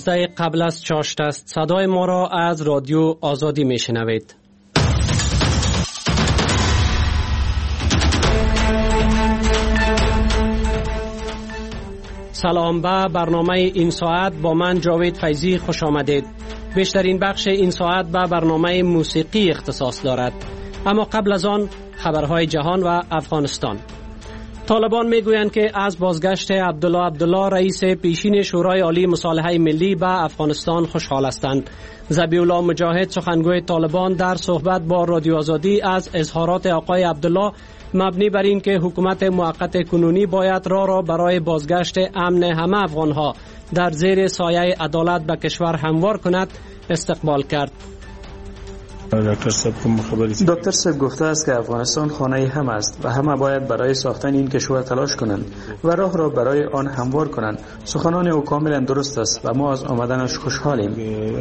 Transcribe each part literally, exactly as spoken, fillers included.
یازده قبل از چاشت است. صدای ما را از رادیو آزادی می شنوید. سلام به برنامه این ساعت با من جاوید فیضی خوش آمدید. بیشترین بخش این ساعت به برنامه موسیقی اختصاص دارد. اما قبل از آن خبرهای جهان و افغانستان. طالبان میگویند که از بازگشت عبدالله عبدالله رئیس پیشین شورای عالی مصالحه ملی به افغانستان خوشحال هستند. ذبیح الله مجاهد سخنگوی طالبان در صحبت با رادیو آزادی از اظهارات آقای عبدالله مبنی بر این که حکومت موقت کنونی باید راه را برای بازگشت امن همه افغانها در زیر سایه عدالت به کشور هموار کند استقبال کرد. دکتر صاحب گفته است که افغانستان خانه هم است و همه باید برای ساختن این کشور تلاش کنند و راه را برای آن هموار کنند. سخنان او کاملا درست است و ما از آمدنش خوشحالیم.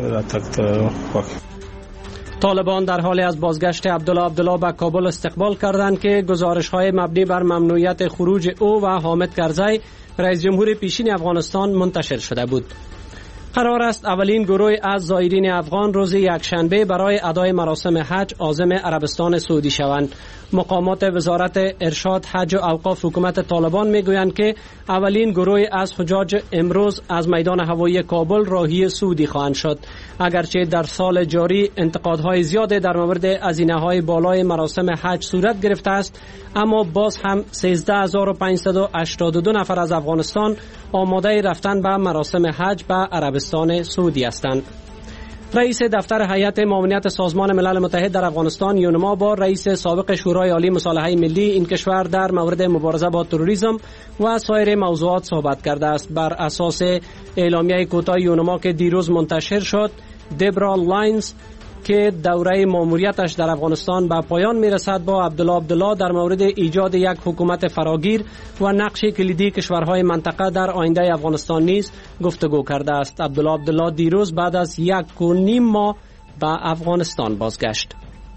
طالبان در حال از بازگشت عبدالله عبدالله به کابل استقبال کردند که گزارش‌های مبنی بر ممنوعیت خروج او و حامد کرزی رئیس جمهور پیشین افغانستان منتشر شده بود. قرار است اولین گروه از زائرین افغان روز یکشنبه برای ادای مراسم حج عازم عربستان سعودی شوند. مقامات وزارت ارشاد حج و اوقاف حکومت طالبان میگویند که اولین گروه از حجاج امروز از میدان هوایی کابل راهی سعودی خواهند شد. اگرچه در سال جاری انتقادهای زیاد در مورد هزینه‌های بالای مراسم حج صورت گرفته است، اما باز هم سیزده هزار و پانصد و هشتاد و دو نفر از افغانستان آماده رفتن به مراسم حج به عربستان سعودی هستند. رئیس دفتر هیئت معاونت سازمان ملل متحد در افغانستان یونما با رئیس سابق شورای عالی مصالحه ملی این کشور در مورد مبارزه با تروریسم و سایر موضوعات صحبت کرده است. بر اساس اعلامیه کوتاه یونما که دیروز منتشر شد، دبرا لاینز که دوره ماموریتش در افغانستان به پایان میرسد با عبدالله عبدالله در مورد ایجاد یک حکومت فراگیر و نقش کلیدی کشورهای منطقه در آینده افغانستان نیز گفتگو کرده است. عبدالله عبدالله دیروز بعد از یک و نیم ماه به افغانستان بازگشت.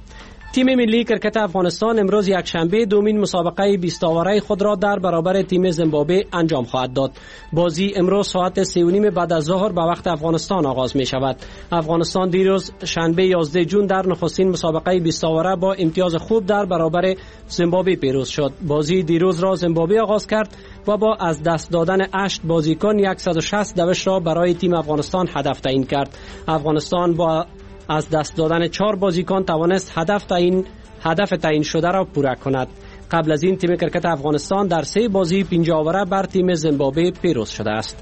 تیم ملی کرکت افغانستان امروز یکشنبه دومین مسابقه بیست آوره خود را در برابر تیم زیمبابوه انجام خواهد داد. بازی امروز ساعت سه و نیم بعد از ظهر به وقت افغانستان آغاز می شود. افغانستان دیروز شنبه یازده جون در نخستین مسابقه بیست آوره با امتیاز خوب در برابر زیمبابوه پیروز شد. بازی دیروز را زیمبابوه آغاز کرد و با از دست دادن هشت بازیکن صد و شصت دوش را برای تیم افغانستان هدف تعیین کرد. افغانستان با از دست دادن چهار بازیکن توانست هدف تعیین هدف تعیین شده را پورا کند. قبل از این تیم کرکت افغانستان در سه بازی پنجاه آوره بر تیم زیمبابوه پیروز شده است.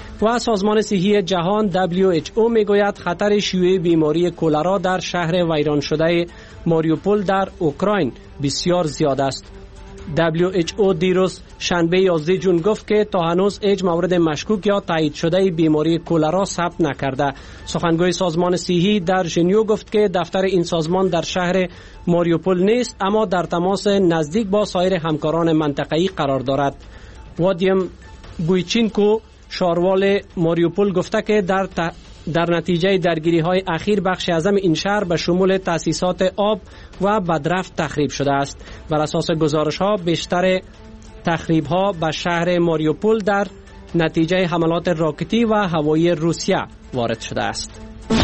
و سازمان صحی جهان دبلیو اچ او میگوید خطر شیوع بیماری کولرا در شهر ویران شده ماریوپول در اوکراین بسیار زیاد است. دبلیو اچ او دیروز شنبه یازده جون گفت که تا هنوز هیچ مورد مشکوک یا تایید شده بیماری کولرا ثبت نکرده. سخنگوی سازمان صحی در ژنو گفت که دفتر این سازمان در شهر ماریوپول نیست، اما در تماس نزدیک با سایر همکاران منطقه‌ای قرار دارد. وادیم بویچینکو شاروال ماریوپول گفته که در ت... در نتیجه درگیری‌های اخیر بخش اعظم این شهر به شمول تأسیسات آب و بدرفت تخریب شده است. بر اساس گزارش‌ها بیشتر تخریب‌ها به شهر ماریوپول در نتیجه حملات راکتی و هوایی روسیه وارد شده است.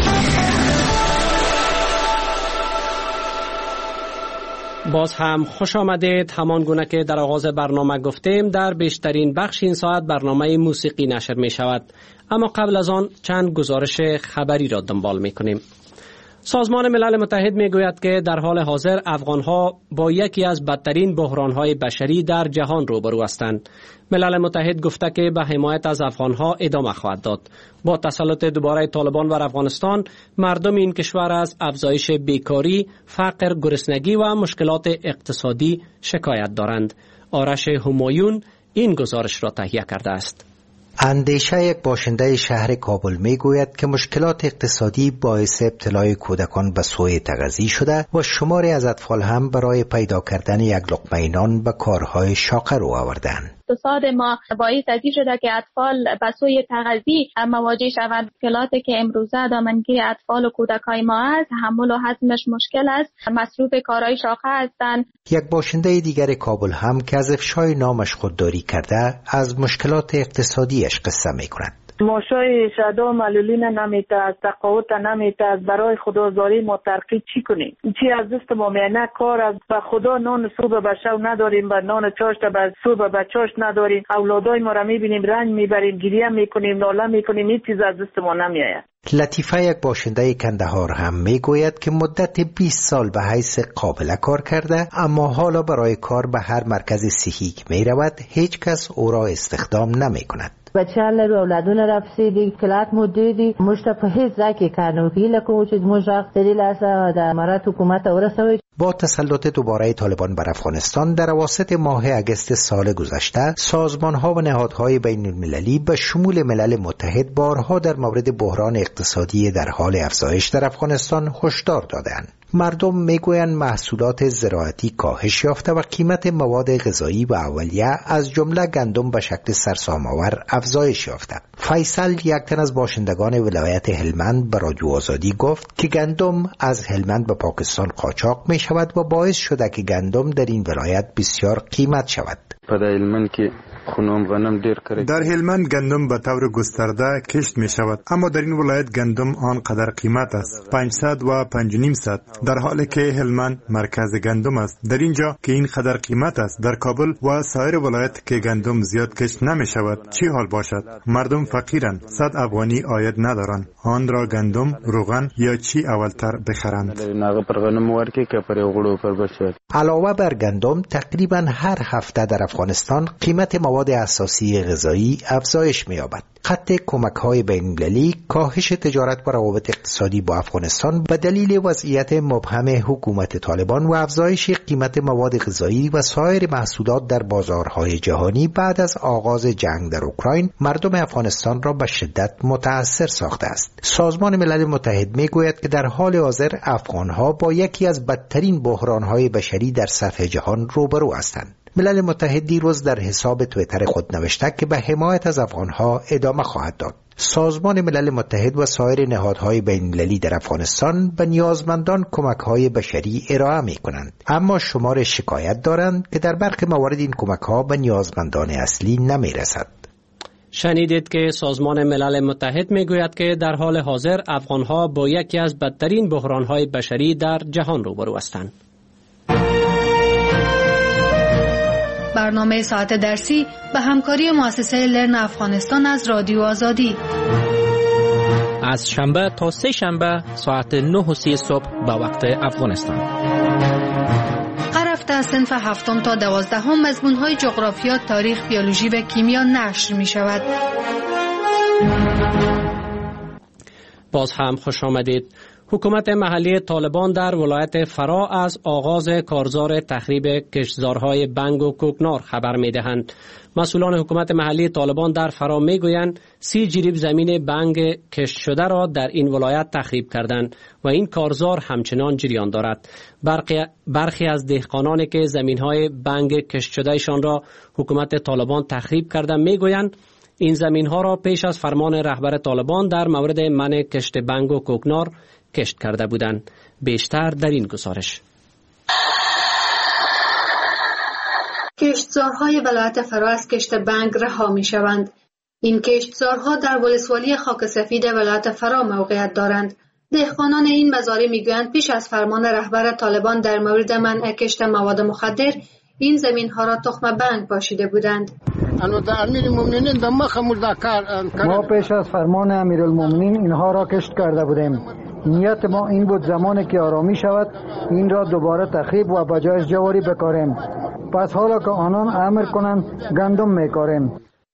باز هم خوش آمدید. همان گونه که در آغاز برنامه گفتیم در بیشترین بخش این ساعت برنامه موسیقی نشر می شود. اما قبل از آن چند گزارش خبری را دنبال می کنیم. سازمان ملل متحد می گوید که در حال حاضر افغانها با یکی از بدترین بحرانهای بشری در جهان روبرو هستند. ملل متحد گفته که به حمایت از افغانها ادامه خواهد داد. با تسلط دوباره طالبان بر افغانستان، مردم این کشور از افزایش بیکاری، فقر، گرسنگی و مشکلات اقتصادی شکایت دارند. آرش همایون این گزارش را تهیه کرده است. اندیشه یک باشنده شهر کابل می گوید که مشکلات اقتصادی باعث ابتلای کودکان به سوء تغذیه شده و شماری از اطفال هم برای پیدا کردن یک لقمه نان به کارهای شاقه رو آوردند. اقتصاد ما باعث از این شده که اطفال به سوی تغذیه مواجه شوند. مشکلاتی که امروزه دامنگیر اطفال و کودکای ما است، تحمل و هضمش مشکل است، مصروف کارهای شاقه هستند. یک باشنده دیگر کابل هم که از افشای نامش خودداری کرده از مشکلات اقتصادیش قصه می کند. ماشای شهدا معلولین نمیته، از تقاوت نمیته، برای خدازاری ما ترقی چی کنیم؟ چی از دست ما میانه کار از به خدا نان صبح به شب نداریم، به نان چاشت به صبح به چاشت نداریم، اولادای ما را میبینیم رنج میبریم، گریه میکنیم، ناله میکنیم، هیچ چیز از دست ما نمیآید. لطیفه یک باشنده کندهار هم میگوید که مدت بیست سال به حیث قابله کار کرده، اما حالا برای کار به هر مرکز صحی که می رود هیچ کس او را استخدام نمی کند. بچه هر رو اولادون رفسیدی کلات مدیدی مشتا په هیچ ځای کارنو هیله کوم چې موږ غوښتلی لاسه د امارات حکومت ورسوي. با تسلط دوباره طالبان بر افغانستان در اواسط ماه اگست سال گذشته، سازمان‌ها و نهادهای بین المللی به شمول ملل متحد بارها در مورد بحران اقتصادی در حال افزایش در افغانستان هشدار دادند. مردم میگویند محصولات زراعتی کاهش یافته و قیمت مواد غذایی و اولیه از جمله گندم به شکل سرسام‌آور افزایش یافته. فیصل، یک تن از باشندگان ولایت هلمند، به رادیو آزادی گفت که گندم از هلمند به پاکستان قاچاق می شود و باعث شده که گندم در این ولایت بسیار قیمت شود. در هلمند گندم به طور گسترده کشت می شود، اما در این ولایت گندم آنقدر قیمت است، پانصد و پنج و نیم صد، در حالی که هلمند مرکز گندم است. در اینجا که این قدر قیمت است، در کابل و سایر ولایت که گندم زیاد کشت نمی شود، چی حال باشد؟ مردم فقیرند، صد افغانی عاید ندارند، آن را گندم، روغن یا چی اولتر بخرند. علاوه بر گندم، تقریبا هر هفته در افغانستان قیمت مواد اساسی غذایی افزایش می‌یابد. خط کمک‌های بین‌المللی، کاهش تجارت و روابط اقتصادی با افغانستان به دلیل وضعیت مبهم حکومت طالبان و افزایش قیمت مواد غذایی و سایر محصولات در بازارهای جهانی بعد از آغاز جنگ در اوکراین مردم افغانستان را به شدت متأثر ساخته است. سازمان ملل متحد می‌گوید که در حال حاضر افغان‌ها با یکی از بدترین بحران‌های بشری در سطح جهان روبرو هستند. ملل متحد دیروز در حساب توییتر خود نوشته که به حمایت از افغانها ادامه خواهد داد. سازمان ملل متحد و سایر نهادهای بین‌المللی در افغانستان به نیازمندان کمک‌های بشری ارائه می‌کنند، اما شمار شکایت دارند که در برخی موارد این کمک‌ها به نیازمندان اصلی نمی‌رسد. شنیدید که سازمان ملل متحد میگوید که در حال حاضر افغانها با یکی از بدترین بحران‌های بشری در جهان روبرو هستند. برنامه ساعت درسی به همکاری مؤسسه لرن افغانستان از رادیو آزادی از شنبه تا سه شنبه ساعت نه و سی صبح به وقت افغانستان. هر هفته صنف هفتم تا دوازدهم مضمون‌های جغرافیا، تاریخ، بیولوژی و کیمیا نشر می شود. باز هم خوش آمدید. حکومت محلی طالبان در ولایت فرا از آغاز کارزار تخریب کشتزارهای بنگ و کوکنار خبر می دهند. مسئولان حکومت محلی طالبان در فرا می گویند سی جریب زمین بنگ کشت شده را در این ولایت تخریب کردند و این کارزار همچنان جریان دارد. برخی, برخی از دهقانانی که زمینهای بنگ کشت شدهشان را حکومت طالبان تخریب کردند می گویند این زمینها را پیش از فرمان رهبر طالبان در مورد منع کشت بنگ و کوکنار کشت کرده بودند. بیشتر در این گزارش. کشتزارهای ولایت فرا از کشت بنگ رها می شوند. این کشتزارها در ولسوالی خاک سفید ولایت فرا موقعیت دارند. دهقانان این مزارع می گویند پیش از فرمان رهبر طالبان در مورد منع کشت مواد مخدر این زمین ها را تخم بنگ پاشیده بودند. ما پیش از فرمان امیرالمومنین اینها را کشت کرده بودیم. نیت ما این بود زمانی که آرامی شود این را دوباره تخریب و بجایش جواری بکاریم. پس حالا که آنان امر کنند گندم میکاریم.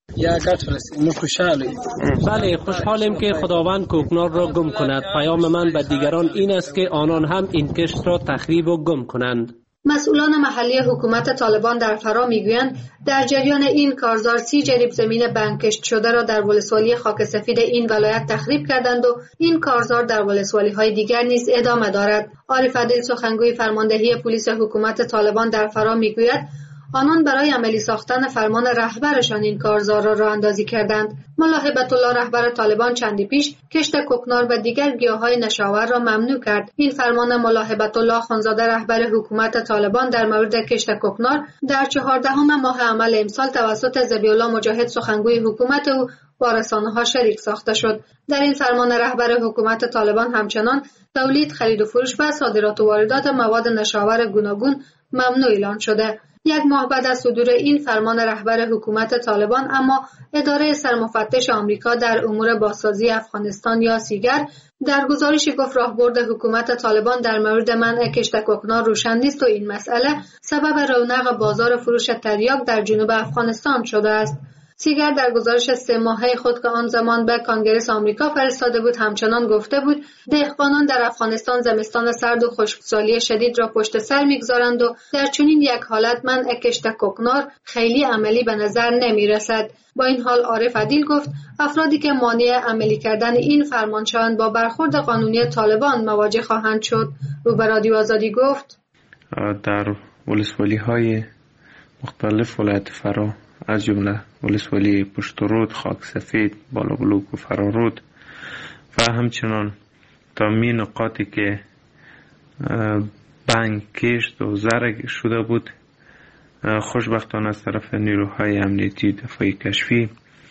بله، خوشحالیم که خداوند کوکنار را گم کند. پیام من به دیگران این است که آنان هم این کشت را تخریب و گم کنند. مسئولان محلی حکومت طالبان در فرا میگویند در جریان این کارزار سی جریب زمین بنگ کشت شده را در ولسوالی خاک سفید این ولایت تخریب کردند و این کارزار در ولسوالی های دیگر نیز ادامه دارد. عارف عدیل، سخنگوی فرماندهی پلیس حکومت طالبان در فرا میگوید آنان برای عملی ساختن فرمان رهبرشان این کارزار را راه اندازی کردند. ملا هیبت الله، رهبر طالبان، چندی پیش کشت کوکنار و دیگر گیاهای نشاور را ممنوع کرد. این فرمان ملا هیبت الله خانزاده، رهبر حکومت طالبان، در مورد کشت کوکنار در چهاردهم ماه عمل امسال توسط ذبیح الله مجاهد، سخنگوی حکومت او، با رسانه‌ها شریک ساخته شد. در این فرمان رهبر حکومت طالبان همچنان تولید، خرید و فروش و صادرات و واردات مواد نشاور گوناگون ممنوع اعلان شده. یک ماه بعد از صدور این فرمان رهبر حکومت طالبان اما اداره سرمفتش آمریکا در امور بازسازی افغانستان یا سیگر در گزارشی گفت راهبرد حکومت طالبان در مورد منع کشت کوکنار روشن نیست و این مسئله سبب رونق بازار فروش تریاک در جنوب افغانستان شده است. سیگر در گزارش سه ماهه خود که آن زمان به کانگرس آمریکا فرستاده بود همچنان گفته بود دهقانان در افغانستان زمستان سرد و خشکسالی شدید را پشت سر میگذارند و در چنین یک حالت منع کشت کوکنار خیلی عملی به نظر نمی رسد. با این حال عارف عدیل گفت افرادی که مانع عملی کردن این فرمان شوند با برخورد قانونی طالبان مواجه خواهند شد. او به رادیو آزادی گفت در ولسوالی های مختلف ولایت فرا از جمله ولسوالی پشترود، خاک سفید، بالا بلوک و فرارود و همچنان تا می نقاطی که بنگ کشت و زرگ شده بود خوشبختانه از طرف نیروهای امنیتی دفاعی کشفی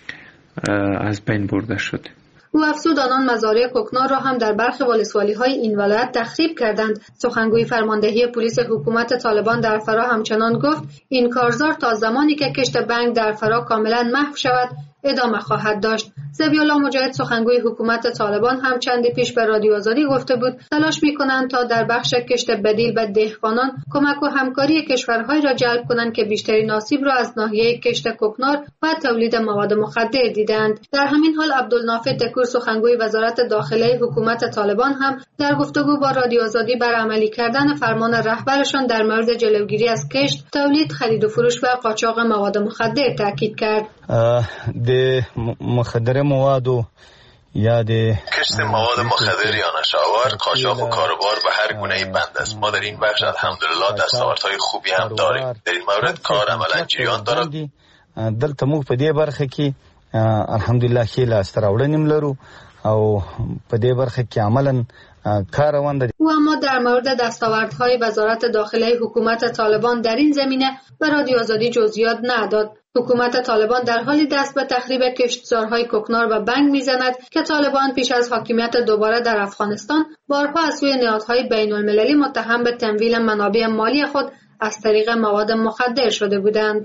از بین برده شد. او افزود آنان مزارع کوکنار را هم در برخی ولسوالی‌های این ولایت تخریب کردند. سخنگوی فرماندهی پلیس حکومت طالبان در فرا همچنان گفت این کارزار تا زمانی که کشت بنگ در فرا کاملا محو شود ادامه خواهد داشت. ذبیح‌الله مجاهد سخنگوی حکومت طالبان هم چندی پیش به رادیو آزادی گفته بود تلاش می‌کنند تا در بخش کشت بدیل به دهقانان کمک و همکاری کشورهایی را جلب کنند که بیشترین آسیب را از ناحیه کشت کوکنار و تولید مواد مخدر دیدند. در همین حال عبدالنافع دکور سخنگوی وزارت داخله حکومت طالبان هم در گفتگو با رادیو آزادی بر عملی کردن فرمان رهبرشان در مورد جلوگیری از کشت، تولید، خرید و فروش و قاچاق مواد مخدر تاکید کرد. د مخدر مواد و یا د کشت مواد مخدر یا نشاور، قاچاق و کاروبار به هر گونه بند است. ما در این بخش الحمدلله دستاوردهای خوبی هم داریم. در این مورد کار عملا جریان دارد. دلته موږ په دې برخه کې الحمدلله ښه لاسته راوړنې لرو او په دې برخه کې عملاً کار روان ده. او اما در مورد دستاوردهای وزارت داخله حکومت طالبان در این زمینه به رادیو آزادی جزئیات نداد. حکومت طالبان در حالی دست به تخریب کشتزارهای کوکنار و بنگ میزند که طالبان پیش از حاکمیت دوباره در افغانستان بارها از سوی نهادهای بین المللی متهم به تمویل منابع مالی خود از طریق مواد مخدر شده بودند.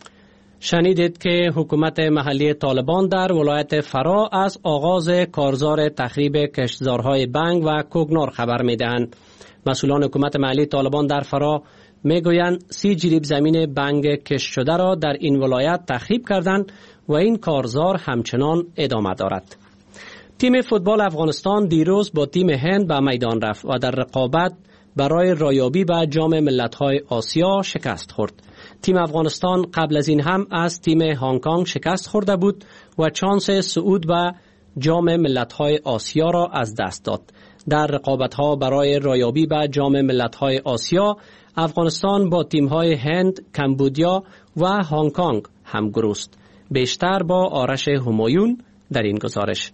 شنیدید که حکومت محلی طالبان در ولایت فرا از آغاز کارزار تخریب کشتزارهای بنگ و کوکنار خبر میدهند. مسئولان حکومت محلی طالبان در فرا میگویند سی جریب زمین بنگ کشت شده را در این ولایت تخریب کردند و این کارزار همچنان ادامه دارد. تیم فوتبال افغانستان دیروز با تیم هند به میدان رفت و در رقابت برای رایابی به جام ملت‌های آسیا شکست خورد. تیم افغانستان قبل از این هم از تیم هنگ کنگ شکست خورده بود و چانس صعود به جام ملت‌های آسیا را از دست داد. در رقابت‌ها برای رایابی به جام ملت‌های آسیا افغانستان با تیم‌های هند، کمبودیا و هنگ کنگ همگروست. بیشتر با آرش همایون در این گزارش.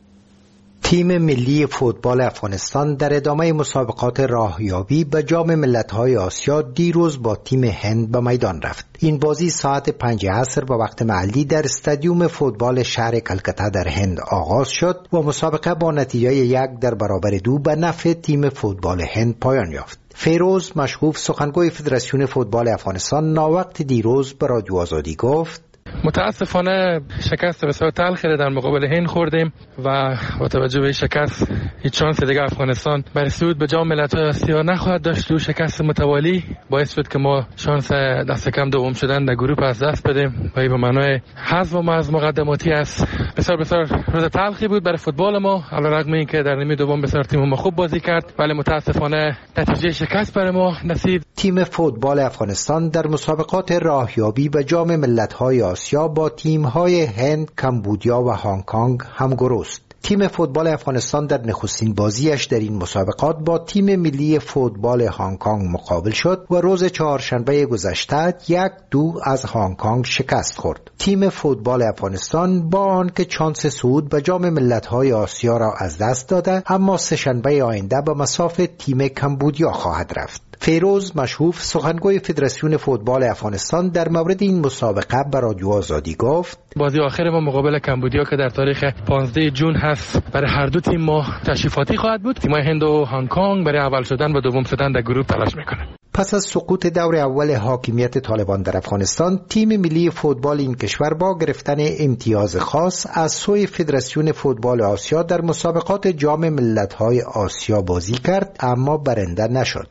تیم ملی فوتبال افغانستان در ادامه مسابقات راهیابی به جام ملت‌های آسیا دیروز با تیم هند به میدان رفت. این بازی ساعت پنج عصر به وقت محلی در استادیوم فوتبال شهر کلکته در هند آغاز شد و مسابقه با نتیجه یک در برابر دو به نفع تیم فوتبال هند پایان یافت. فیروز مشغوف سخنگوی فدراسیون فوتبال افغانستان ناوقت دیروز به رادیو آزادی گفت متاسفانه شکست بسیار تلخی در مقابل هند خوردیم و با توجه به شکست هیچ شانس دیگه افغانستان برای صعود به جام ملت‌های آسیا نخواهد داشت. دو شکست متوالی باعث شد که ما شانس دست کم دوم شدن در گروه از دست بدیم و این به معنای حذف ما از مقدماتی است. بسیار بسیار روز تلخی بود برای فوتبال ما، علیرغم اینکه در نیمه دوم بسیار تیم ما خوب بازی کرد ولی متاسفانه نتیجه شکست برای ما نصیب. تیم فوتبال افغانستان در مسابقات راهیابی به جام ملت‌های آسیا با تیم‌های هند، کمبودیا و هنگ کنگ همگروست. تیم فوتبال افغانستان در نخستین بازیش در این مسابقات با تیم ملی فوتبال هنگ کنگ مقابل شد و روز چهارشنبه گذشته یک دو از هنگ کنگ شکست خورد. تیم فوتبال افغانستان با آنکه چانس صعود به جام ملت‌های آسیا را از دست داده، اما سه‌شنبه آینده به مصاف تیم کمبودیا خواهد رفت. فیروز مشهوف سخنگوی فدراسیون فوتبال افغانستان در مورد این مسابقه به رادیو آزادی گفت: بازی آخر ما مقابل کمبودیا که در تاریخ پانزده ژوئن هست، برای هر دو تیم ما تشریفاتی خواهد بود. تیم‌های هند و هنگ کنگ برای اول شدن و دوم شدن در گروه تلاش میکنند. پس از سقوط دور اول حاکمیت طالبان در افغانستان، تیم ملی فوتبال این کشور با گرفتن امتیاز خاص از سوی فدراسیون فوتبال آسیا در مسابقات جام ملت‌های آسیا بازی کرد، اما برنده نشد.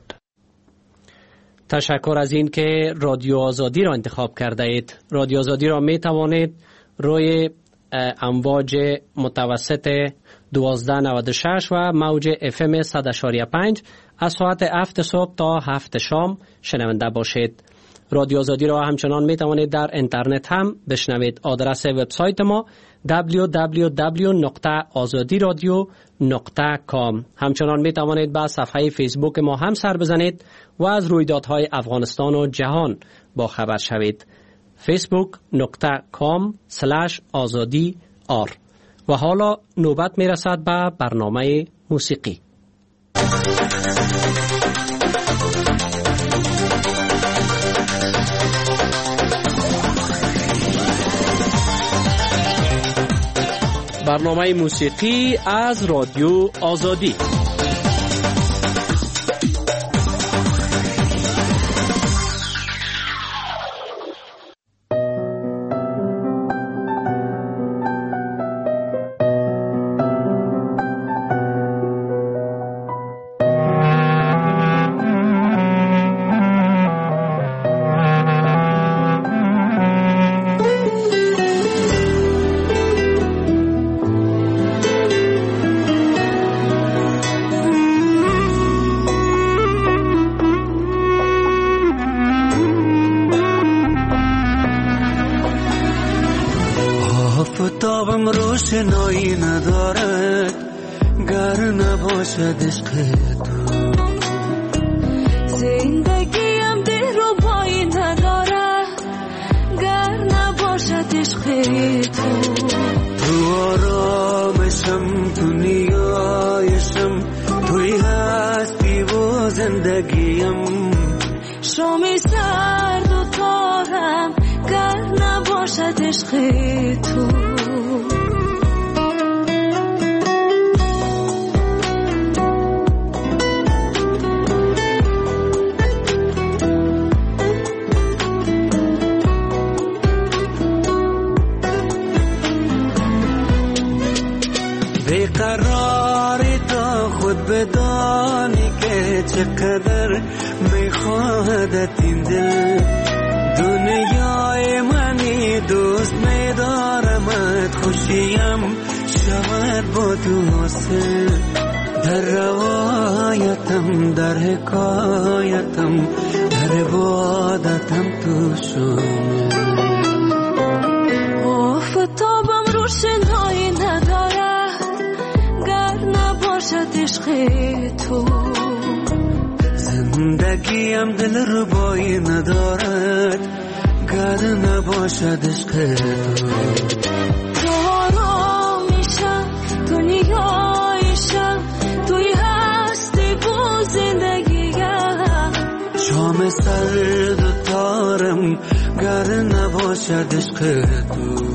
تشکر از این که رادیو آزادی را انتخاب کرده اید. رادیو آزادی را می توانید روی امواج متوسط دوازده نود و شش و موج اف ام صد و پنج از ساعت هفت صبح تا هفت شام شنونده باشید. رادیو آزادی را همچنان می توانید در اینترنت هم بشنوید. آدرس وبسایت ما دبلیو دبلیو دبلیو نقطه آزادی رادیو نقطه کام. همچنان می توانید به صفحه فیسبوک ما هم سر بزنید و از رویدادهای افغانستان و جهان با خبر شوید. فیسبوک نقطه کام سلش آزادی آر. و حالا نوبت می رسد به برنامه موسیقی. برنامه موسیقی از رادیو آزادی. آفتابم روشنایی ندارد گر نباشد عشق تو، زندگیم دلربایی ندارد گر نباشد عشق تو. تو آرامشم، تو نیایشم، توی هستی و زندگیم، شام سرد و تارم گر نباشد عشق تو. بیقراری تا خود بدانی که چقدر میخواهدت این دل، دنیای منی دوست میدارمت، خوشیم شود با تو حاصل، در روایتم، در حکایتم، در عبادتم تو شامل. آفتابم روشنایی ندارد گر نباشد عشق تو، زندگیم دلربایی ندارد گر نباشد عشق تو. تو آرامیشم، تو نیایشم، توی هستی و زندگیم، شام سرد و تارم گر نباشد عشق تو.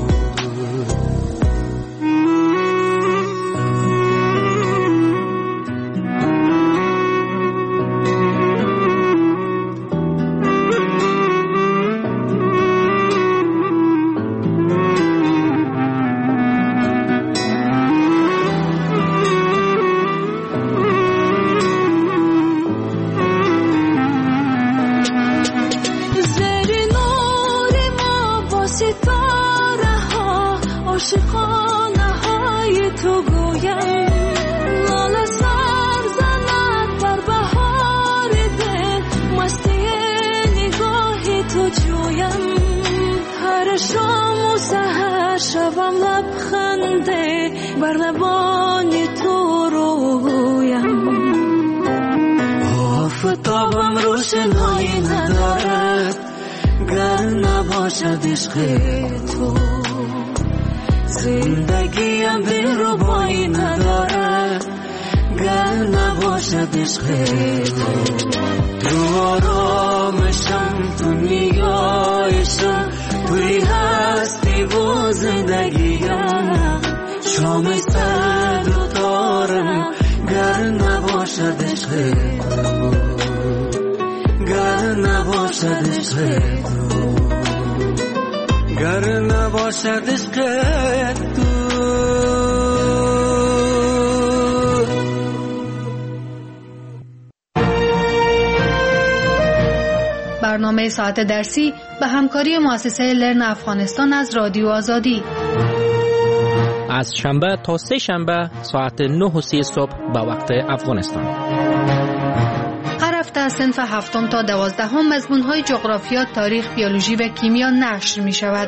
آفتابم روشنایی ندارد گر نباشد عشق تو، زندگیم دلربایی ندارد گر نباشد عشق تو. رو آرامشم تو نیایشم توی هستی و زندگیم شام سرد و تارم گر نباشد عشق تو گر نباشد عشق تو گر نباشد عشق تو. برنامه ساعت درسی به همکاری مؤسسه لرن افغانستان از رادیو آزادی از شنبه تا سه شنبه ساعت نه و سی صبح به وقت افغانستان. هر هفته از صنف هفتم تا دوازدهم مضمون‌های جغرافیا، تاریخ، بیولوژی و کیمیا نشر می شود.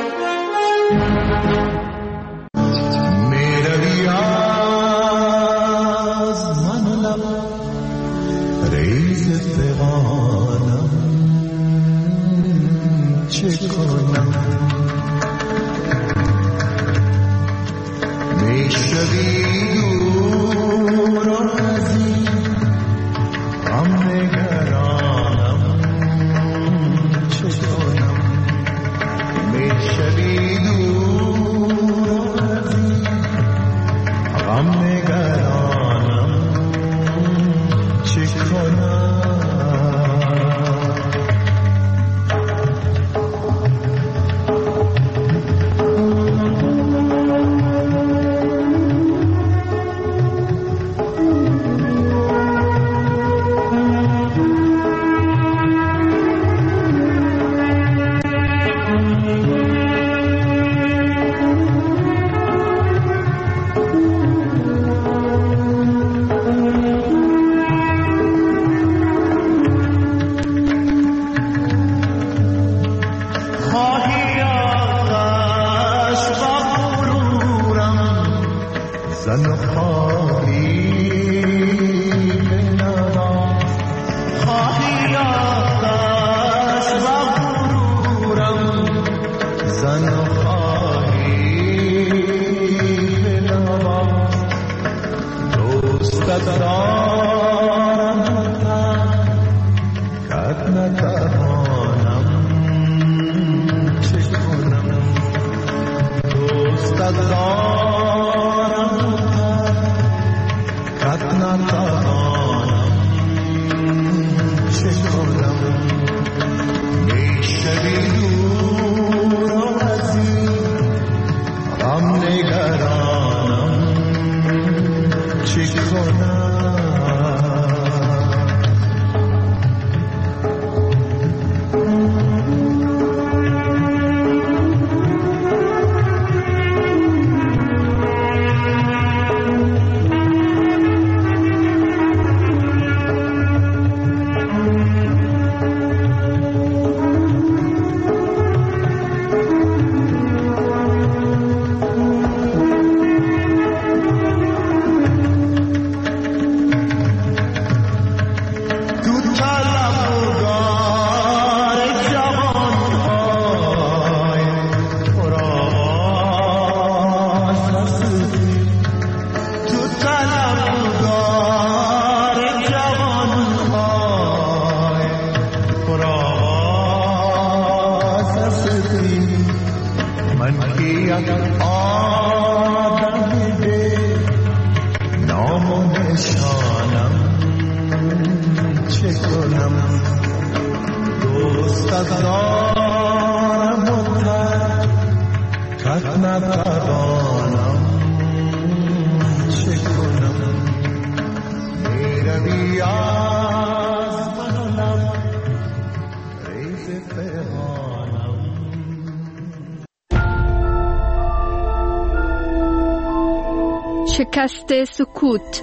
شکست سکوت.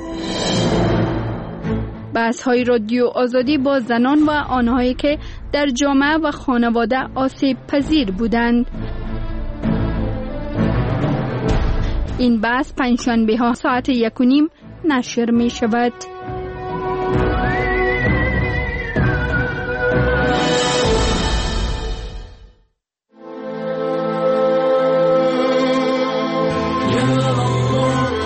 بحث‌های رادیو آزادی با زنان و آنهایی که در جامعه و خانواده آسیب پذیر بودند. این بحث پنجشنبه ها ساعت یک و نیم نشر می شود.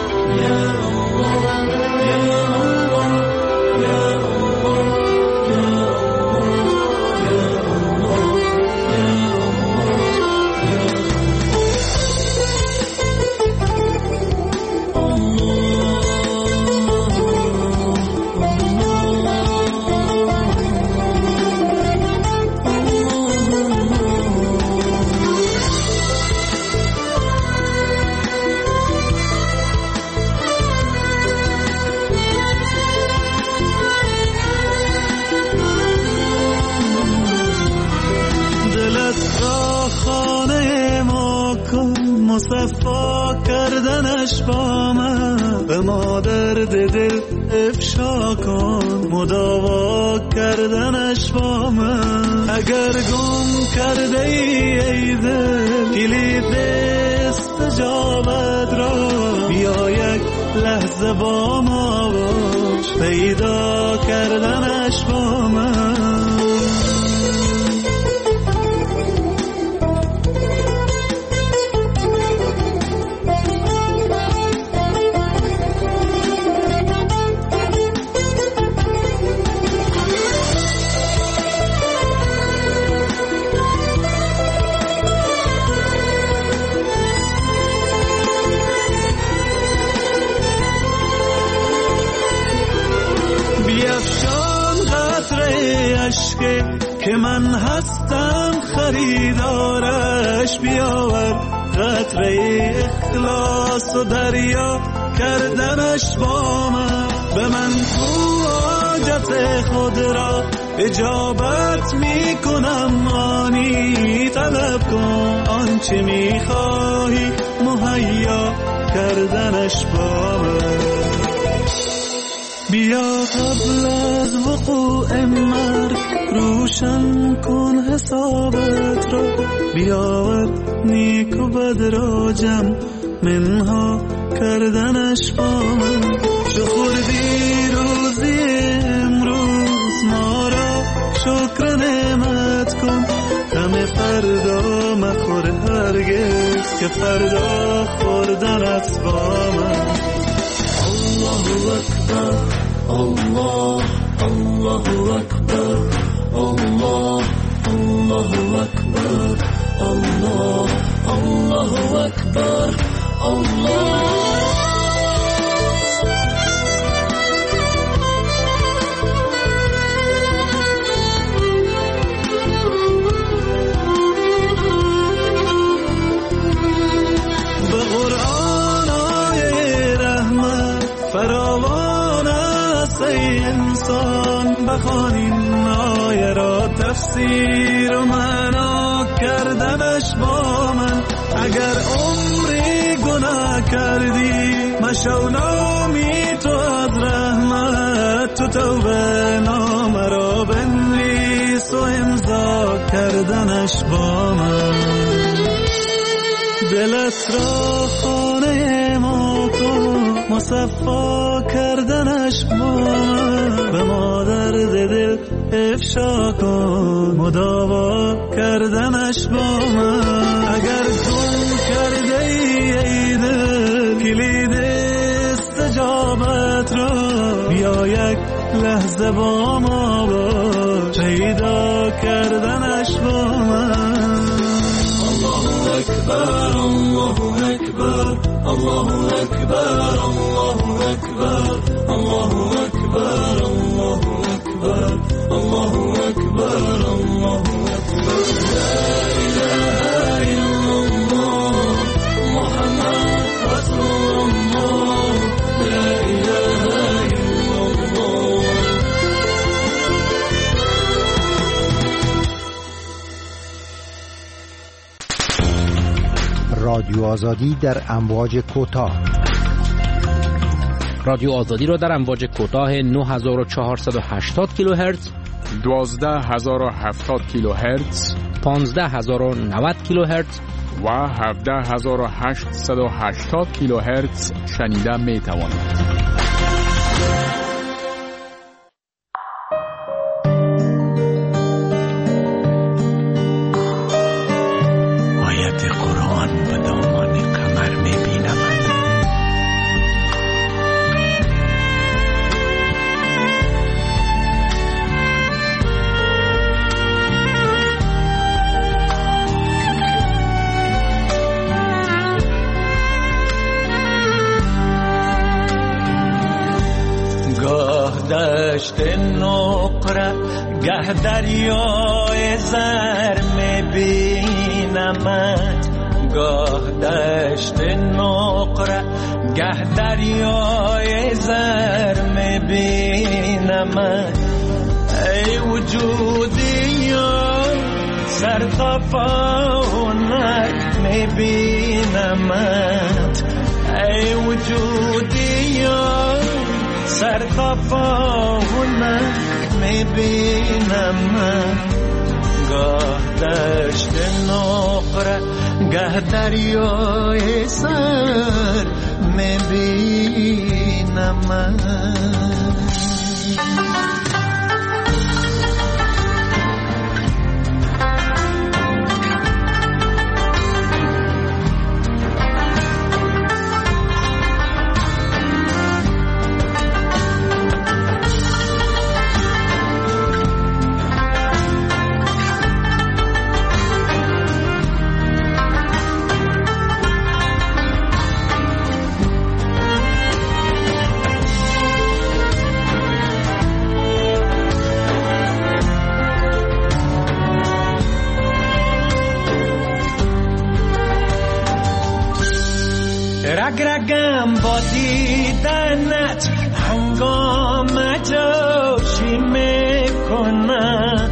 Yeah. درد دل افشا کن، مداوا کردنش با من. اگر گم کرده ای ای دل کلید استجابت را، بیا یک لحظه با ما باش، پیدا کردنش با من. که من هستم خریدارش، بیاور قطره اخلاص و دریا کردنش با من. به من تو حاجت خود را اجابت می کنم، آنی طلب کن آنچه می خواهی مهیا کردنش با من. بیا قبل از وقوع مرگ روشن کن حسابت را، بیاور نیک و بد را جمع منها کردنش با من. چو خوردی روزی امروز ما را شکر نعمت کن، غم فردا مخور هرگز که فردا خوردنت با من. الله اکبر الله الله اکبر الله الله اکبر الله الله اکبر الله. به قرآن آیه رحمت فراوان است ای انسان، بخوان این آیه را تفسیر و معنا کردنش با من. اگر عمری گناه کردی مشو نامی تو از رحمت، تو توبه نام را بنویس و امضا کردنش با من. دلت را خانه ما کن، مصفا کردنش با من. به ما درد دل افشا کن، مداوا کردنش با من. اگر گم کرده ای ای دل کلید استجابت را، بیا یک لحظه با ما باش، پیدا کردنش با من. الله اکبر الله اکبر الله اکبر الله اکبر الله اکبر الله اکبر الله اکبر الله اکبر. لا اله الا الله محمد رسول الله، لا اله الا الله. رادیو آزادی در امواج کوتاه. رادیو آزادی را در امواج کوتاه نه هزار و چهارصد و هشتاد کیلوهرتز، دوازده هزار و هفتاد کیلوهرتز، پانزده هزار و نود کیلوهرتز و هفده هزار و هشتصد و هشتاد کیلوهرتز شنیده می توانید. دشت نقره گه دریای زر میبینمت، گاه دشت نقره گه دریای زر میبینمت. ای وجودی یا سر تا پاونک میبینمت، ای وجودی یا سر تا پا هنر میبینم من، گاه دشت نقره گه دریای سر میبینم من. رگ رگم با دیدنت هنگام جوشی میکنم،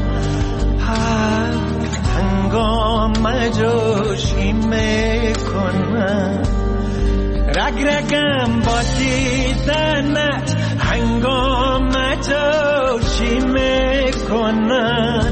هنگام جوشی میکنم. رگ رگم با دیدنت هنگام جوشی میکنم،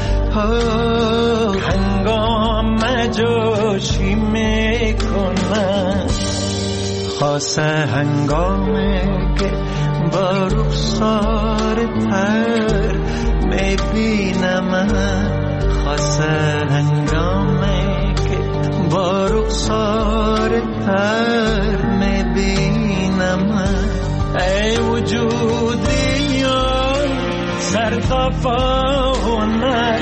هنگام جوشی میکنم. خاصه هنگامی که با رخسار تر میبینم، خاصه هنگامی که با رخسار تر میبینم. ای وجودی سر تا پا هنر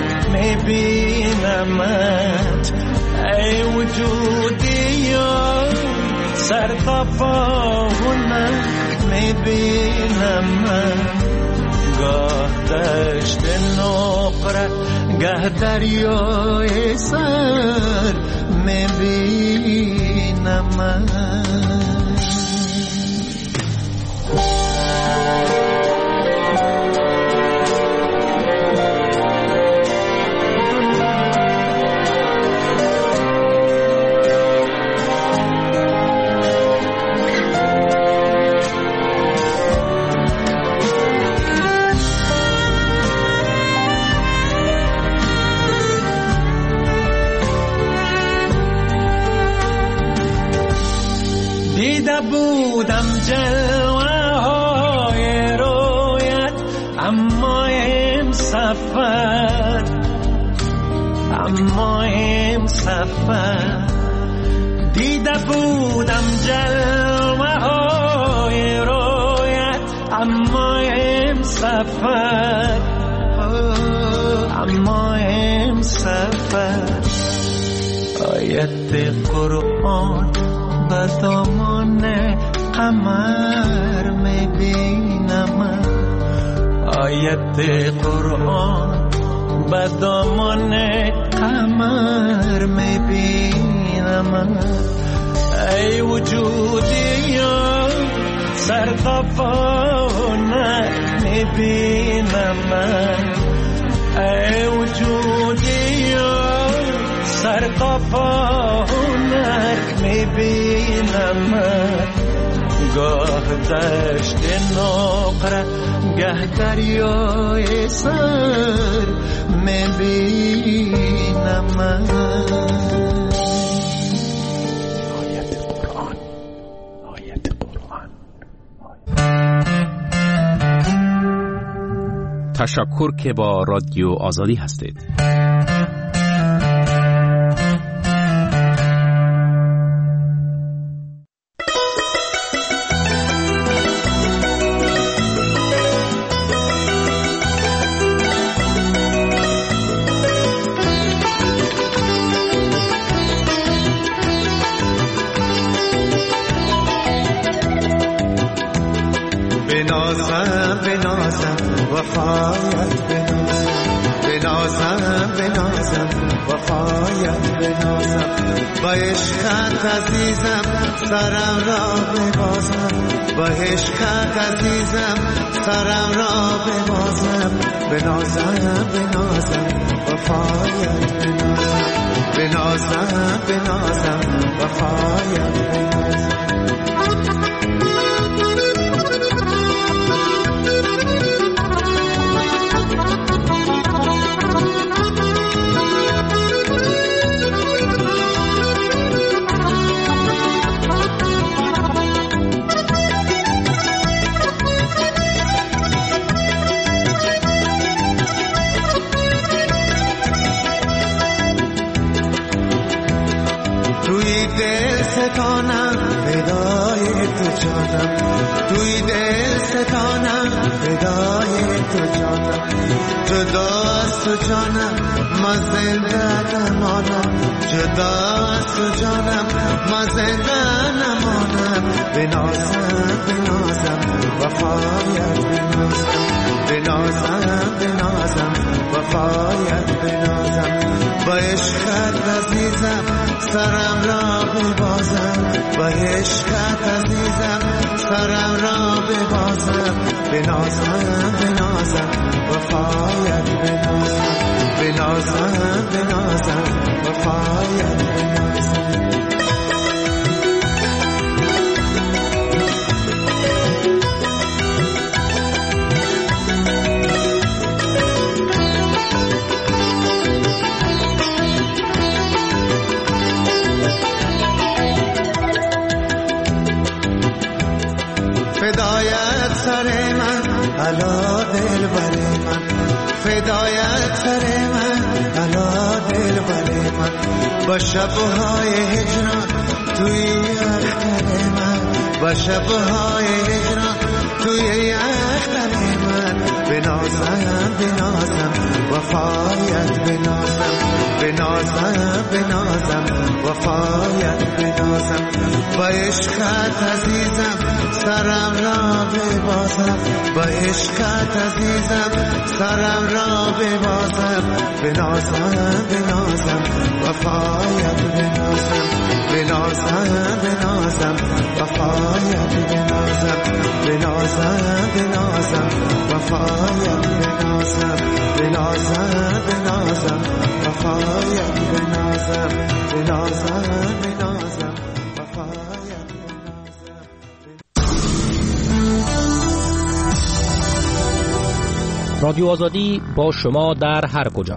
میبینمت، ای وجودی سر تا پا هنر میبینم من. گاه دشت نقره گه دریای سر میبینم من. دیده بودم جلوه های رویت، اما این سفر اما این سفر دیده بودم جلوه های رویت، اما این سفر اما این سفر. آیت قرآن به دامان قمر میبینم، آیت قرآن به دامان قمر میبینم. ای وجودی سر تا پا هنر میبینم، ای وجودی سر تا پا هنر میبینم. گاه دشت نقره گه دریای سر میبینم. آیت قرآن، آیت قرآن. تشکر که با رادیو آزادی هستید. بنازم بنازم وفایت بنازم، بنازم بنازم وفایت بنازم. با عشقت عزیزم سرم را ببازم، با عشقت عزیزم سرم را ببازم. بنازم بنازم وفایت بنازم، بنازم بنازم وفایت بنازم. ستانم فدای تو جانم توی دل ستانم فدای تو جانم جدا از تو جانم ما زنده نمانم جدا از تو جانم ما زنده نمانم بنازم بنازم وفایت بنازم بنازم بنازم وفایت بنازم با عشقت عزیزم سرم را ببازم با عشقت عزیزم سرم را ببازم بنازم بنازم وفایت بنازم بنازم بنازم وفایت بنازم فدایت سر من علا دل بر من فدایت سر من علا دل بر من با شبهای هجران توی اختر من با شبهای هجران توی اختر من بنازم بنازم وفایت بنازم بنازم بنازم وفایت بنازم با عشقت عزیزم سرم را ببازم با عشقت عزیزم سرم را ببازم بنازم بنازم وفایت بنازم بنازم بنازم وفایت بنازم بنازم بنازم وفایت بنازم بنازم بنازم وفایت بنازم بنازم بنازم وفایت رادیو آزادی با شما در هر کجا.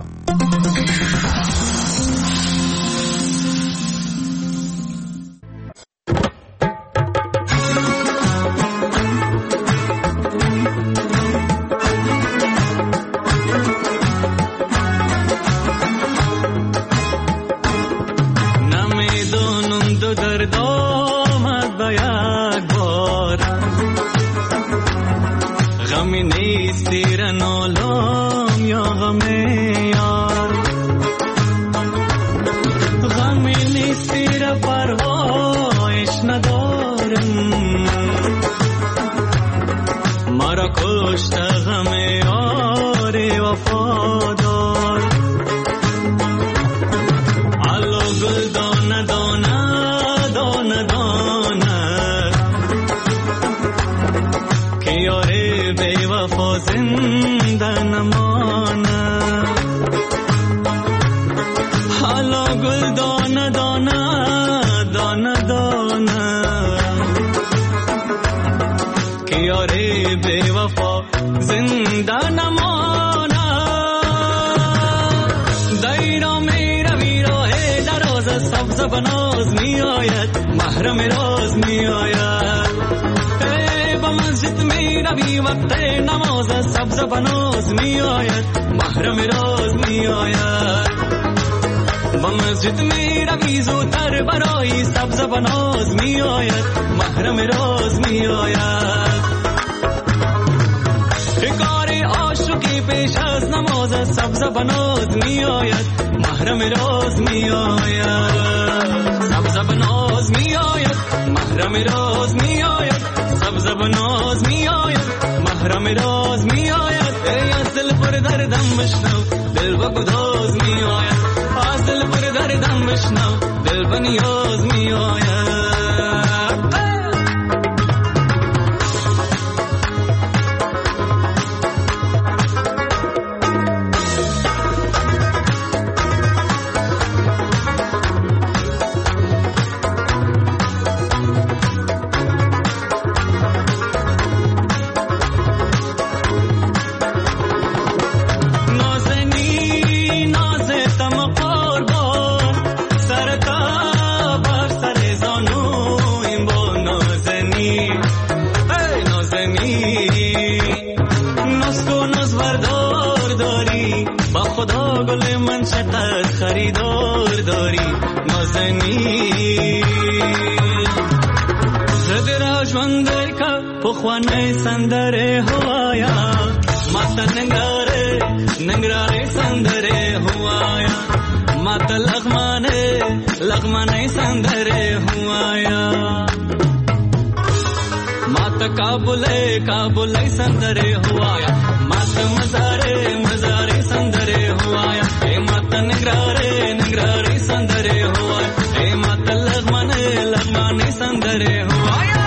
خریدار داری نازنین خوانه سندره هوایا ماتا ننگاره ننگراره سندره هوایا ماتا لغمانه لغمانه سندره هوایا ماتا کابله کابله سندره هوایا ماتا مزاره مزاره سندره هوایا اے ماتا ننگراره ننگراره سندره هوایا اے ماتا لغمانه لغمانه سندره هوایا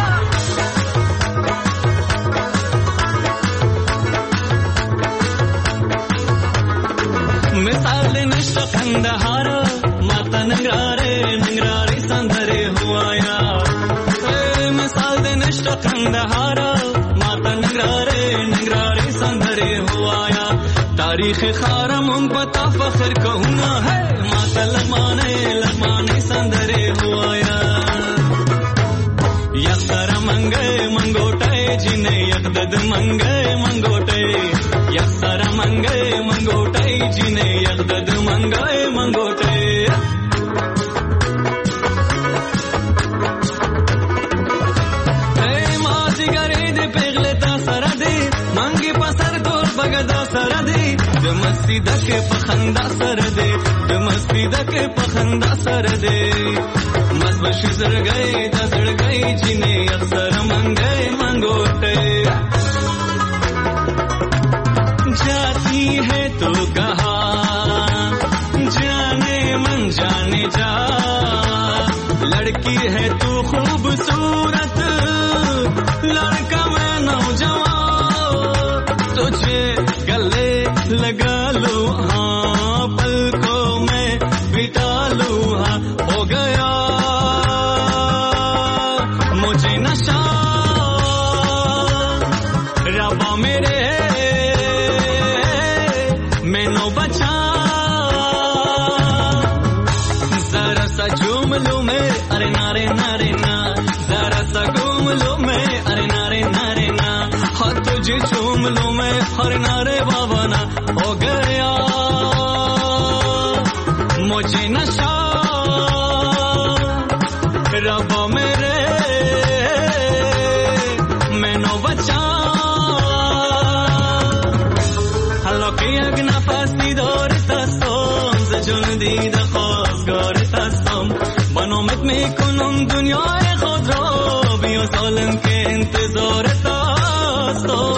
مثال نشتا کندهارا ماتا ننگراره ننگراره سندره هوایا مثال نشتا کندهارا ماتا ننگراره ننگراره سندره هوایا تاریخ خارمون پتا فخر کهونا ہے ماتا لغمانے لغمانے سندره هوایا یک سر منگے منگوٹے جنے یک دد منگے منگوٹے یک سر منگے منگوٹے جنے یک دد منگے منگوٹے اے ماجی گری دی پیغلتا سر دی منگی پسر دور بگدا سر دی دمستی دک پخندا سر دی دمستی دک پخندا سر دی مزبش زر گئی دزڑ گئی جنے یک سر منگے منگوٹے جاتی ہے تو کہاں جانے من جانے جا لڑکی ہے تو خوبصورت لڑکا میں نوجوان تجھے گلے لگا لو ہاں پلکوں میں بٹا لو ہاں ہو گیا مجھے نشہ ربا میرے لو میں ارے نارے نارے نا ذرا سا گھوم لو میں ارے نارے نارے نا ہاں تجھے چوم لو میں ارے نارے بابا نا ہو گیا مجھے نشہ ربا میرے میں نو بچا حالا که یک نفسی دارتستم ز جون دید خواستگارتستم با نامت میکنم دنیای خود را بیا سالم که انتظارت هستم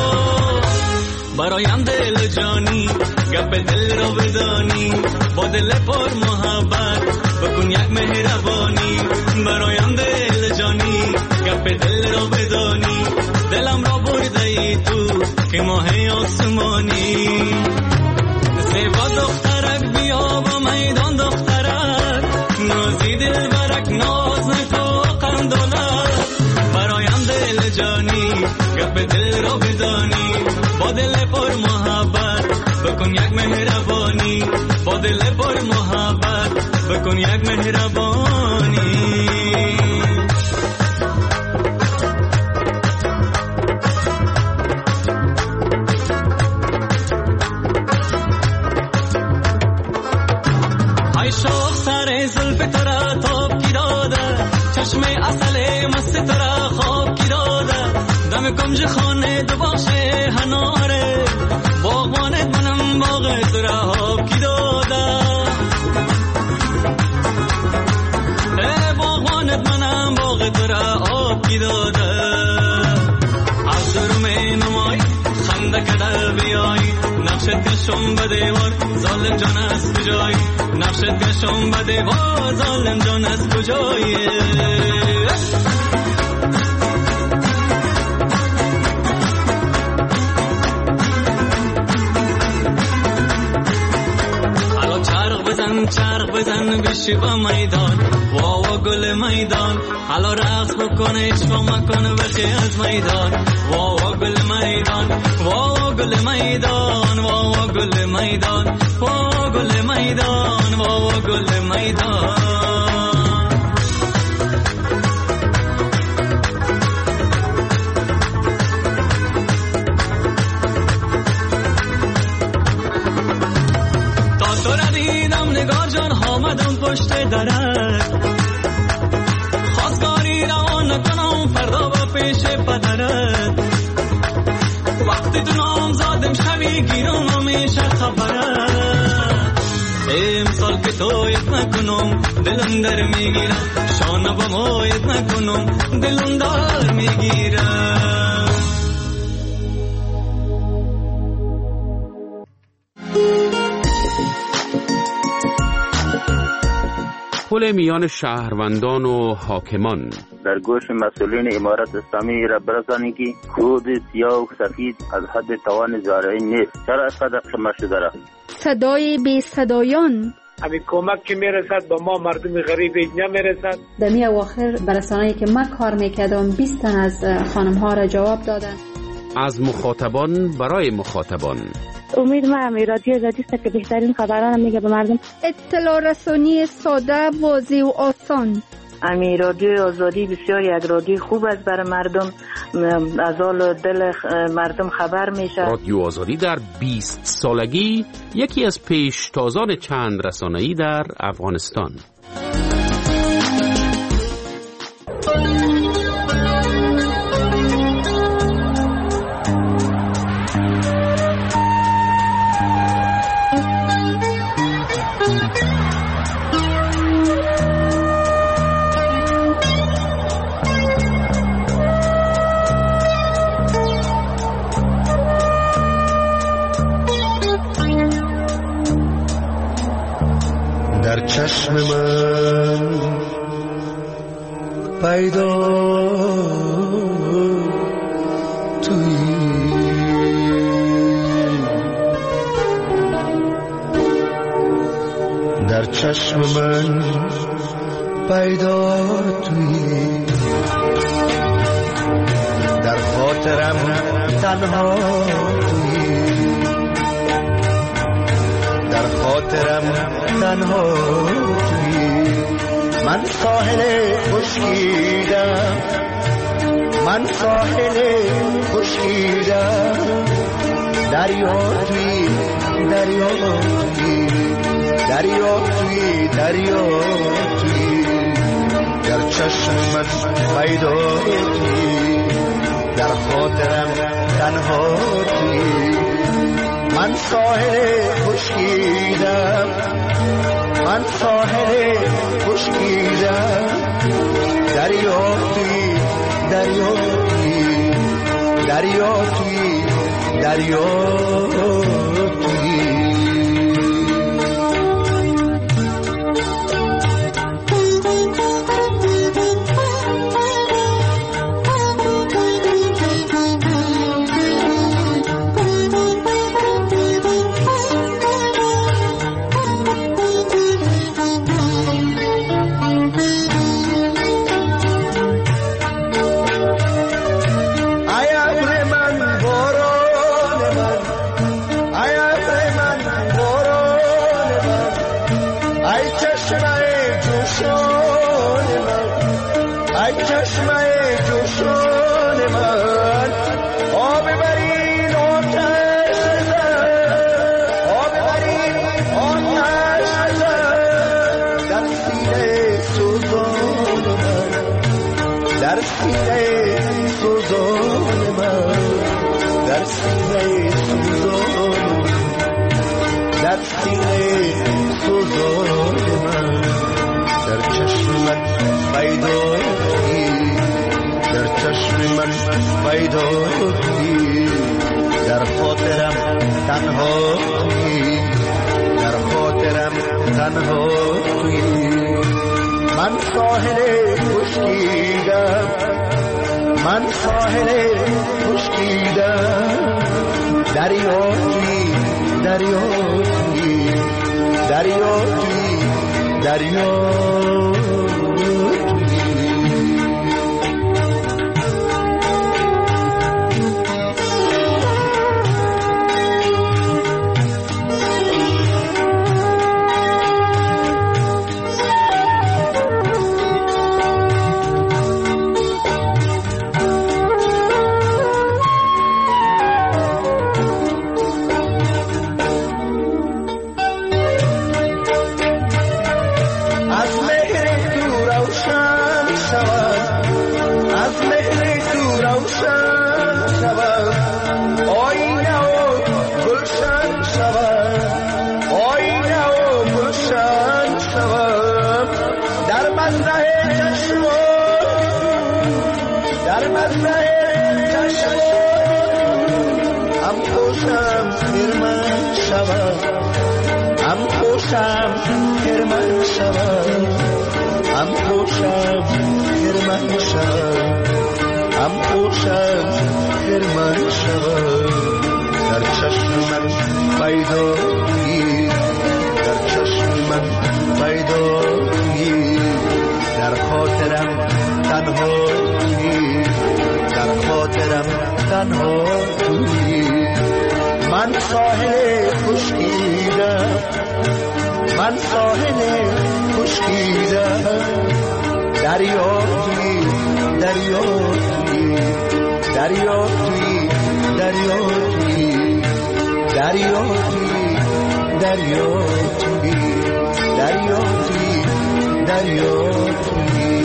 برایم دل جانی گپ دل را بدانی با دل پر محبت بکن یک مهربانی برایم دل جانی گپ دل را بدانی دلم را برده ای تو که ماه آسمانی زیبا دخترک بیا با میدان دخترک نازی دل برک ناز نکو قندولک برایم دل جانی گپ دل را بدانی با دل پر محبت بکن یک مهربانی با دل پر محبت بکن یک مهربانی شوق سر زلف ترا توب کی داده چشم اصل مست ترا خواب کی داده دم کنج خانه دو باشه هناره باغبانت منم باغ ترا خواب کی داده ای باغبانت منم باغ ترا خواب کی داده از درم نمای خنده کده بیای نقشت کشم به دیوار ظالم جان از کجایی نقشت کشم به دیوار ظالم جان از کجایی حالا چرخ بزن چرخ بزن بشی با میدان واوا گل میدان حالا رقص بکن عشق مکن بخی از میدان واوا گل میدان واوا گل میدان واوا گل میدان واوا گل میدان واوا گل میدان تا تو را دیدم نگار جان آمدم پشت درک خواستگاری را نکنم فردا با پیش پدرک خبره امسال که تویت نکنم دلم در میگیره شانه با مویت نکنم دلم دار میگیره. پل میان شهروندان و حاکمان. در گوش مسئولین امارت اسلامی را برسانید که خود سیاه و سفید از حد توان زارعین نیست. چرا اینقدر قیمت شده را؟ صدای بی صدایان. همین کمک که میرسد با ما مردم غریب نمیرسد. در می اواخر برسانه‌ای که من کار میکردم بیست تن از خانم ها را جواب دادن. از مخاطبان برای مخاطبان. امید من رادیو آزادی است که بهترین خبران میگه به مردم. اطلاع رسانی ساده، واضح و آسان. امی رادیو آزادی بسیار یک رادیو خوب است برای مردم، از حال دل مردم خبر میشه. رادیو آزادی در بیست سالگی یکی از پیشتازان چند رسانه‌ای در افغانستان. در چشم من پیدا تویی، در چشم من پیدا تویی، در خاطرم تنها تویی، در خاطرم تنها تویی. من ساحل خشکیدم، من ساحل خشکیدم، دریا تویی، دریا تویی، دریا تویی، دریا تویی. در چشم من پیدا تویی، در خاطرم تنها تویی. من ساحل خشکیدم، من ساحل خشکیدم، دریا تویی، دریا تویی، دریا تویی، دریا تویی. در خاطرم تنها تویی، در خاطرم تنها تویی. من ساحل خشکیدم، من ساحل خشکیدم، دریا تویی، دریا تویی، دریا تویی، دریا از هم خوشم خرمن شود هم خوشم خرمن شود هم خوشم خرمن شود هم خوشم خرمن شود در چشم من پیدایی در چشم من پیدایی در خاطرم تنهایی در خاطرم تنهایی من ساحل خشکیدم من ساحل خشکیدم دریا توی دریا توی دریا توی دریا توی دریا توی دریا توی دریا توی دریا توی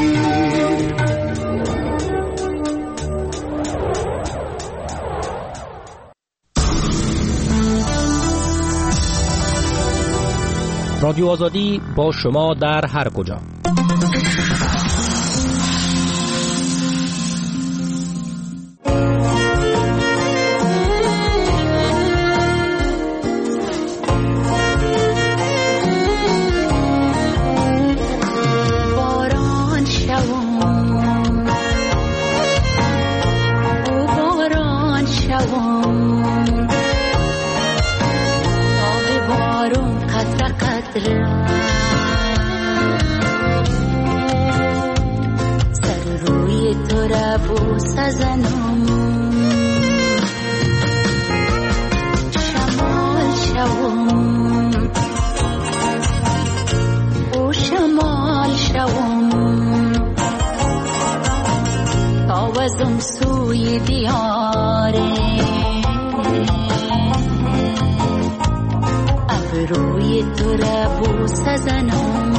رادیو آزادی با شما در هر کجا. سر روی تو را بوس زنم شمال شوم او شمال شوم تاوزم سوی دیاره روی تو را بوس زنم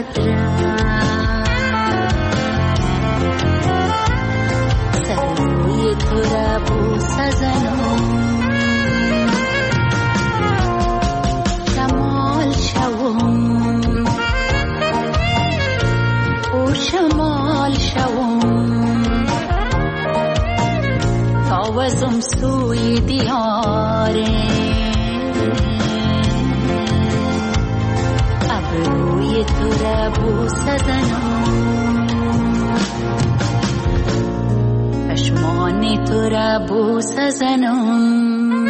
قدرم سر روی تو را بوسه زنم شمال شوم او شمال شوم تا وزم سوی دیاره ابروی تو را بوسه زنم چشمان تو را بوسه زنم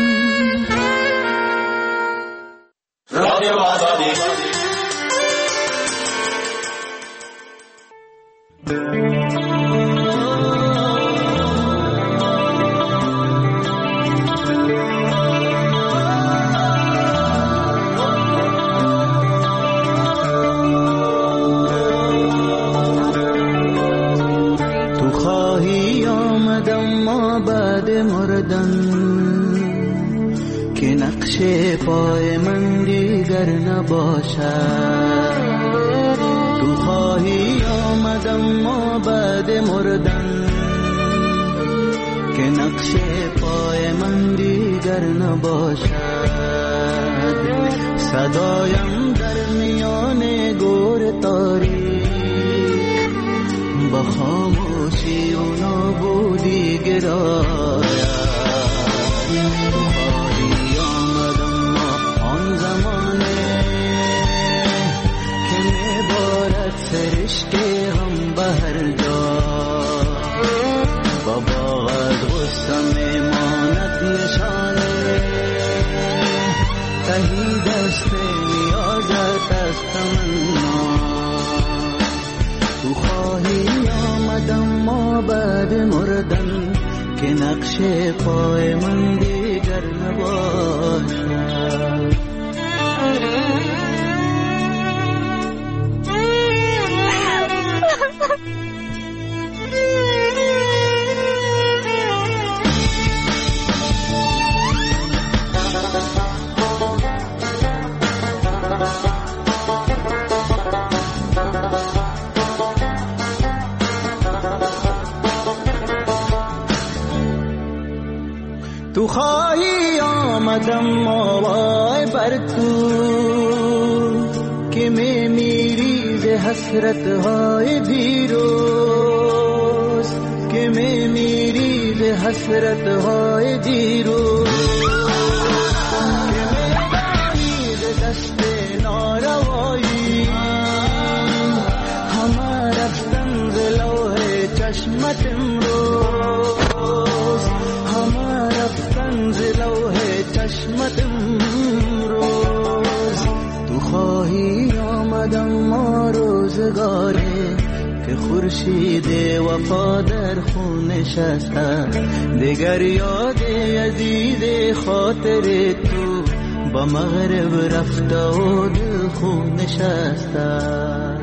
رادیو آزادی که نقش پای من دیگر نباشد تو خواهی آمدم ما بعد مردن که نقش پای من دیگر نباشد صدایم در میان گور تاریک با خاموشی و نابودی گراید خواهی آمدم ما آن زمانه که میبارد سرشک غم به هر جا با باغ از غصه میماند نشانه تهی دست نیازت از تمنا تو خواهی آمدم ما بعد مردن که نقش پای من دیگر نباشد تو خواهی آمدم ماوای بر تو که می میری ز حسرت های دیروز که می میری ز حسرت های دیروز که می ز دست ناروایی همه رفتن ز لوح چشمت امروز همه رفتن ز لوح چشمت امروز تو خواهی آمدم ما روزگاره که خورشید وفا در خون نشسته دیگر یاد عزیز خاطر تو با مغرب رفته و دل خون نشسته